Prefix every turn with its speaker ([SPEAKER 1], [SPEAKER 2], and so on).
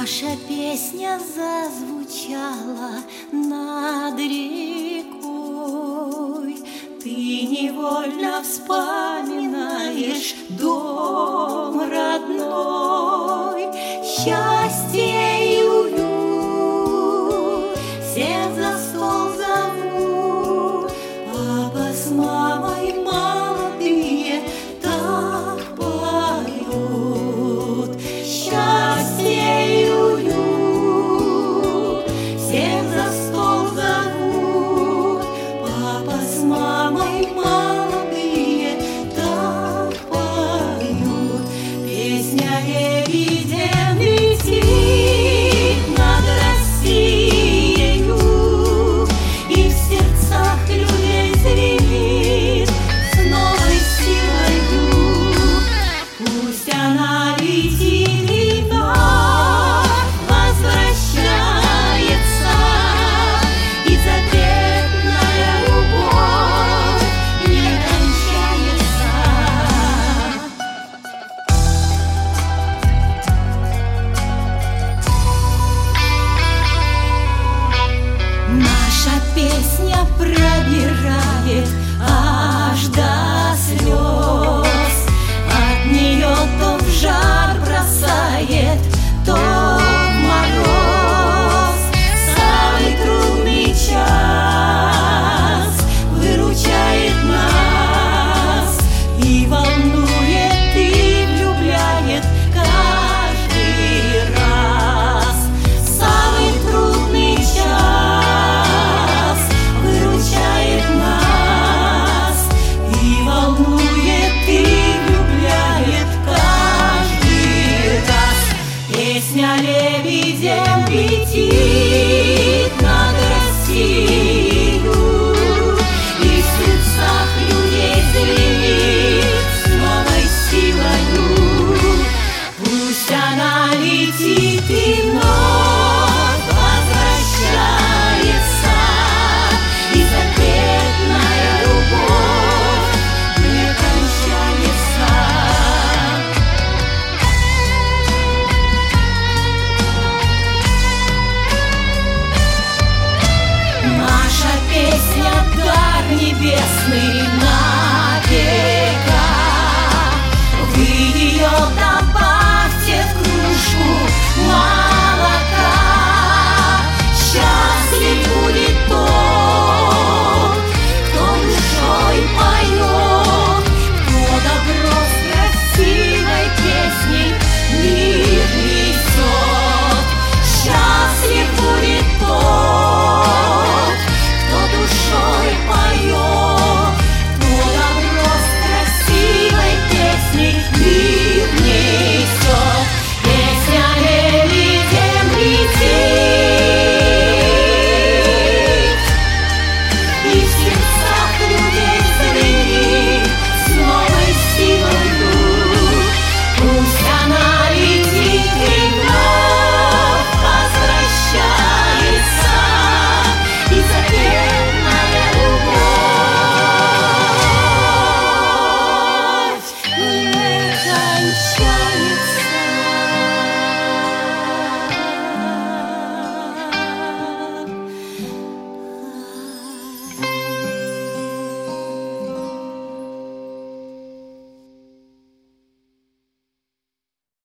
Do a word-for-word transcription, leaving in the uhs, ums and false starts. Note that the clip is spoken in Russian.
[SPEAKER 1] Наша песня зазвучала над рекой. Ты невольно вспоминаешь дом родной, счастье и уют, всех за стол зову. Папа с мамой молодые так поют. Счастье и уют, всех за стол зовут. Папа с мамой молодые так поют. Песня лебедем летит над Россией, и в сердцах людей звенит с новой силою. Пусть она летит и вновь возвращается, и запретная любовь не кончается. Наша песня пробирает аж до слез. От нее то в жар бросает, то в мороз. Самый трудный час выручает нас и волнует, и влюбляет каждый раз. Самый трудный час выручает нас и волнует, и влюбляет каждый раз. Песня лебедем летит над Россию, и в сердцах людей звенит с новой силою. Пусть она летит и вновь